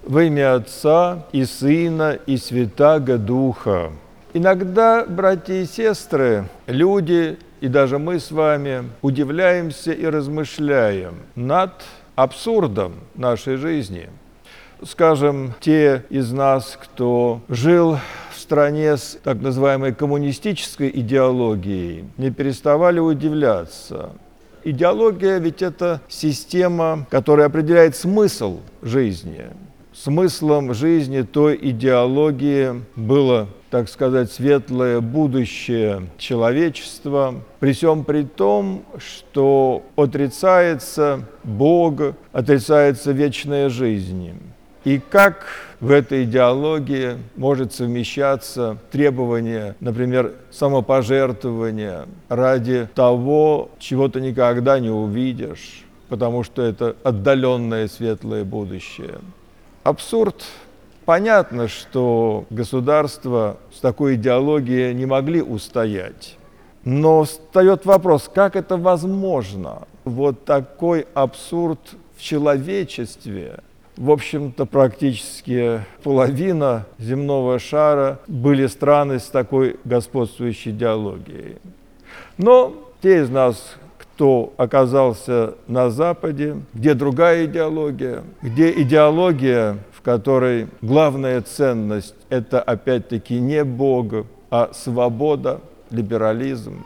Во имя Отца и Сына и Святаго Духа. Иногда, братья и сестры, люди, и даже мы с вами, удивляемся и размышляем над абсурдом нашей жизни. Скажем, те из нас, кто жил в стране с так называемой коммунистической идеологией, не переставали удивляться. Идеология ведь это система, которая определяет смысл жизни. Смыслом жизни той идеологии было, так сказать, светлое будущее человечества, при всем при том, что отрицается Бог, отрицается вечная жизнь. И как в этой идеологии может совмещаться требование, например, самопожертвования ради того, чего ты никогда не увидишь, потому что это отдаленное светлое будущее. Абсурд. Понятно, что государства с такой идеологией не могли устоять. Но встает вопрос, как это возможно? Вот такой абсурд в человечестве. В общем-то, практически половина земного шара были страны с такой господствующей идеологией. Но те из нас, кто оказался на Западе, где другая идеология, где идеология, в которой главная ценность – это опять-таки не Бог, а свобода, либерализм.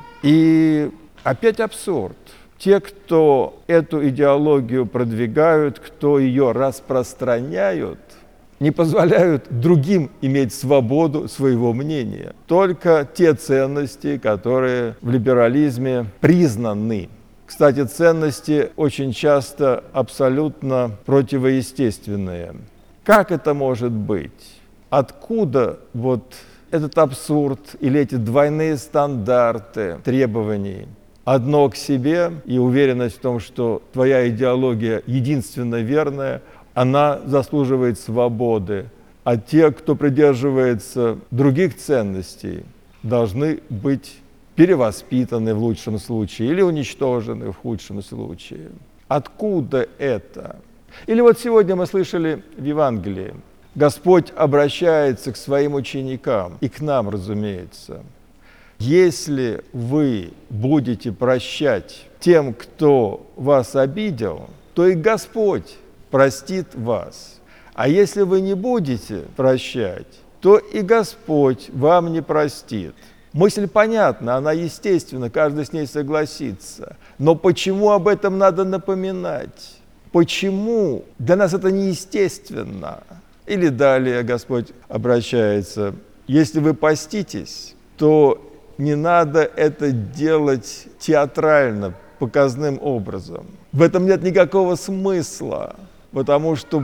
И опять абсурд. Те, кто эту идеологию продвигают, кто ее распространяют, не позволяют другим иметь свободу своего мнения. Только те ценности, которые в либерализме признаны. Кстати, ценности очень часто абсолютно противоестественные. Как это может быть? Откуда вот этот абсурд или эти двойные стандарты требований? Одно к себе и уверенность в том, что твоя идеология единственно верная, она заслуживает свободы. А те, кто придерживается других ценностей, должны быть перевоспитаны в лучшем случае или уничтожены в худшем случае. Откуда это? Или вот сегодня мы слышали в Евангелии, Господь обращается к своим ученикам и к нам, разумеется. Если вы будете прощать тем, кто вас обидел, то и Господь простит вас. А если вы не будете прощать, то и Господь вам не простит. Мысль понятна, она естественна, каждый с ней согласится. Но почему об этом надо напоминать? Почему? Для нас это неестественно. Или далее Господь обращается: если вы поститесь, то не надо это делать театрально, показным образом. В этом нет никакого смысла, потому что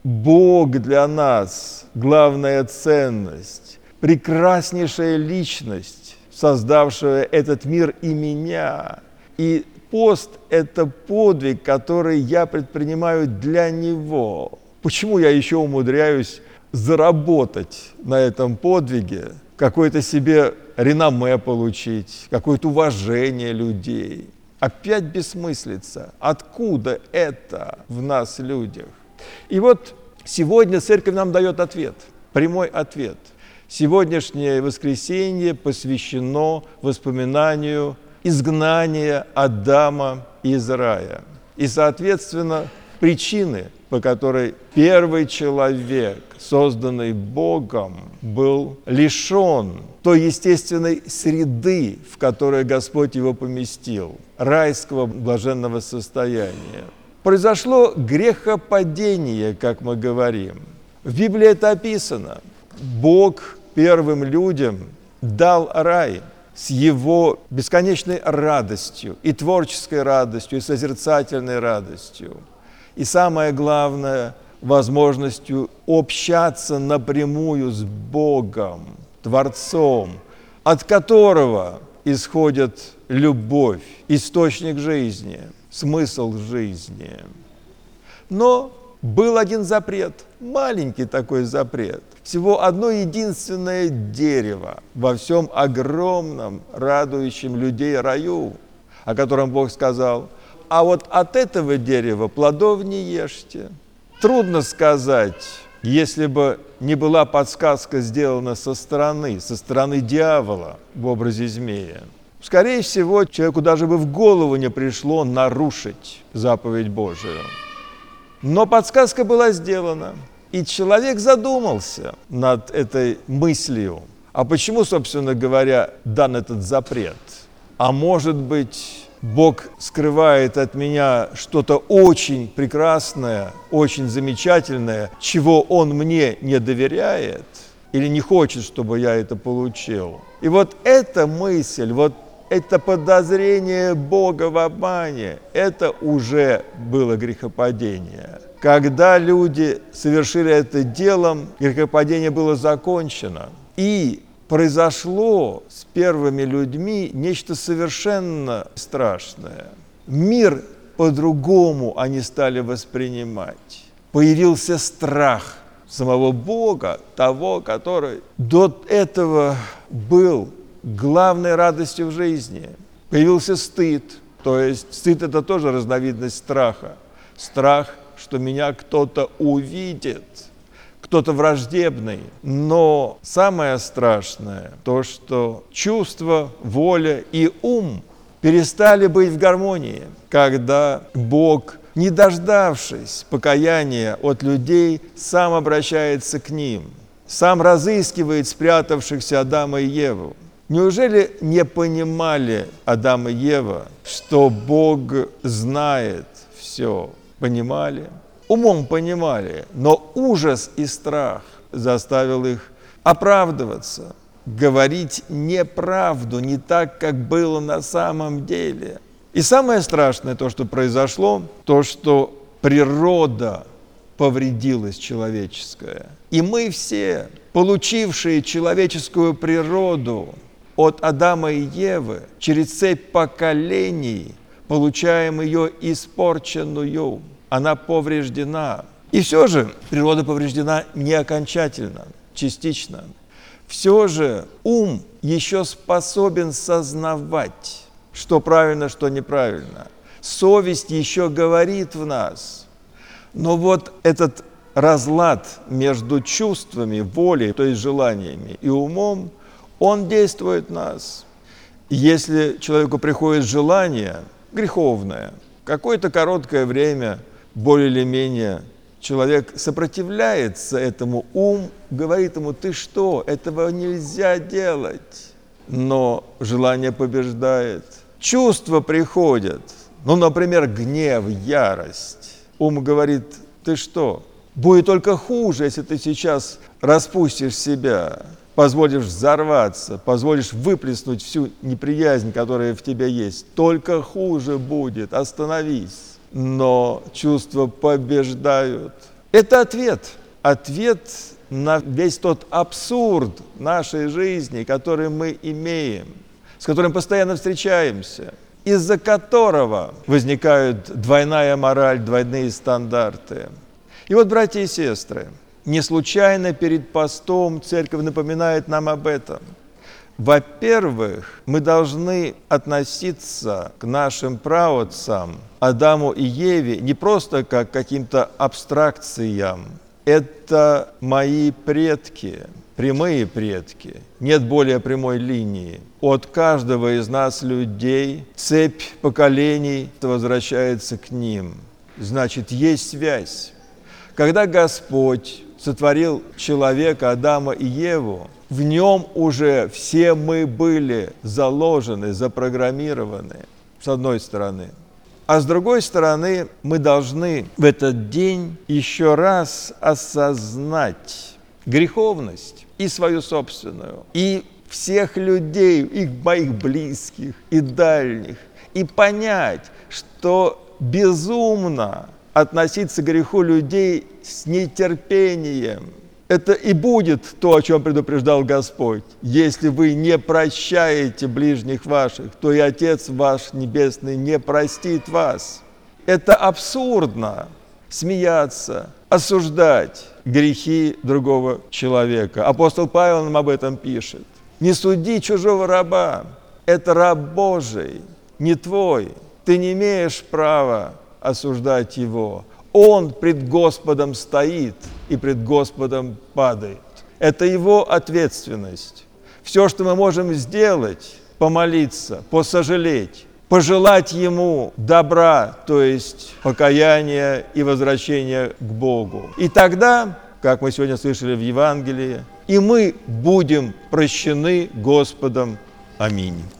Бог для нас главная ценность, прекраснейшая личность, создавшая этот мир и меня. И пост – это подвиг, который я предпринимаю для Него. Почему я еще умудряюсь заработать на этом подвиге, какое-то себе реноме получить, какое-то уважение людей? Опять бессмыслица. Откуда это в нас, людях? И вот сегодня Церковь нам дает ответ, прямой ответ. Сегодняшнее воскресенье посвящено воспоминанию изгнания Адама из рая. И, соответственно, причины, по которой первый человек, созданный Богом, был лишен той естественной среды, в которой Господь его поместил, райского блаженного состояния. Произошло грехопадение, как мы говорим. В Библии это описано. Бог первым людям дал рай с его бесконечной радостью, и творческой радостью, и созерцательной радостью. И самое главное, возможностью общаться напрямую с Богом, Творцом, от которого исходит любовь, источник жизни, смысл жизни. Но был один запрет, маленький такой запрет. Всего одно единственное дерево во всем огромном, радующем людей раю, о котором Бог сказал: а вот от этого дерева плодов не ешьте. Трудно сказать, Если бы не была подсказка сделана со стороны дьявола в образе змея, скорее всего, человеку даже бы в голову не пришло нарушить заповедь Божию. Но подсказка была сделана, и человек задумался над этой мыслью. А почему, собственно говоря, дан этот запрет? А может быть, Бог скрывает от меня что-то очень прекрасное, очень замечательное, чего Он мне не доверяет или не хочет, чтобы я это получил? И вот эта мысль, вот это подозрение Бога в обмане, это уже было грехопадение. Когда люди совершили это делом, грехопадение было закончено. И произошло с первыми людьми нечто совершенно страшное. Мир по-другому они стали воспринимать. Появился страх самого Бога, того, который до этого был главной радостью в жизни. Появился стыд, то есть стыд – это тоже разновидность страха. Страх, что меня кто-то увидит, кто-то враждебный. Но самое страшное – то, что чувство, воля и ум перестали быть в гармонии, когда Бог, не дождавшись покаяния от людей, сам обращается к ним, сам разыскивает спрятавшихся Адама и Еву. Неужели не понимали Адам и Ева, что Бог знает все? Понимали? Умом понимали, но ужас и страх заставил их оправдываться, говорить неправду, не так, как было на самом деле. И самое страшное, то, что произошло, то, что природа повредилась человеческая. И мы все, получившие человеческую природу от Адама и Евы, через цепь поколений, получаем ее испорченную. Она повреждена. И все же природа повреждена не окончательно, частично. Все же ум еще способен сознавать, что правильно, что неправильно. Совесть еще говорит в нас. Но вот этот разлад между чувствами, волей, то есть желаниями, и умом, он действует в нас. Если человеку приходит желание греховное, какое-то короткое время, более или менее, человек сопротивляется этому, ум говорит ему: ты что, этого нельзя делать. Но желание побеждает. Чувства приходят, например, гнев, ярость. Ум говорит: ты что, будет только хуже, если ты сейчас распустишь себя, позволишь взорваться, позволишь выплеснуть всю неприязнь, которая в тебе есть. Только хуже будет, остановись. Но чувства побеждают. Это ответ на весь тот абсурд нашей жизни, который мы имеем, с которым постоянно встречаемся, из-за которого возникают двойная мораль, двойные стандарты. И вот, братья и сестры, не случайно перед постом церковь напоминает нам об этом. Во-первых, мы должны относиться к нашим праотцам, Адаму и Еве, не просто как к каким-то абстракциям. Это мои предки, прямые предки. Нет более прямой линии. От каждого из нас, людей, цепь поколений возвращается к ним. Значит, есть связь. Когда Господь сотворил человека, Адама и Еву, в нем уже все мы были заложены, запрограммированы, с одной стороны. А с другой стороны, мы должны в этот день еще раз осознать греховность и свою собственную, и всех людей, и моих близких, и дальних, и понять, что безумно относиться к греху людей с нетерпением. Это и будет то, о чем предупреждал Господь. Если вы не прощаете ближних ваших, то и Отец ваш Небесный не простит вас. Это абсурдно смеяться, осуждать грехи другого человека. Апостол Павел нам об этом пишет. Не суди чужого раба. Это раб Божий, не твой. Ты не имеешь права осуждать его. Он пред Господом стоит. и пред Господом падает. Это Его ответственность. Все, что мы можем сделать, помолиться, посожалеть, пожелать Ему добра, то есть покаяния и возвращения к Богу. И тогда, как мы сегодня слышали в Евангелии, и мы будем прощены Господом. Аминь.